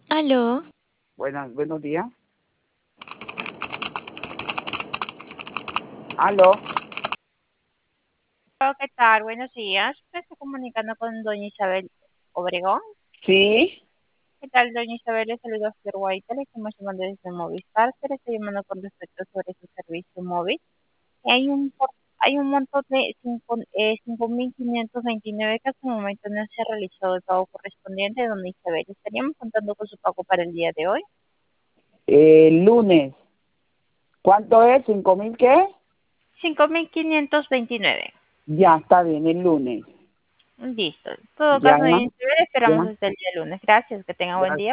Aló, Buenos días. Aló. Hola, ¿qué tal? Buenos días. Me estoy comunicando con doña Isabel Obregón. Sí. ¿Qué tal, doña Isabel? Le saludo a Flor Guaita. Le estamos llamando desde Movistar. Se le estoy llamando con respecto sobre su servicio móvil. Hay un monto de 5.529 que hasta el momento no se ha realizado el pago correspondiente, doña Isabel. Estaríamos contando con su pago para el día de hoy. Lunes. ¿Cuánto es? ¿5.000 qué? 5.529. Ya, está bien, el lunes. Listo. En todo Ya, caso, doña Isabel, esperamos ya, hasta el día lunes. Gracias. Que tenga buen ya. día.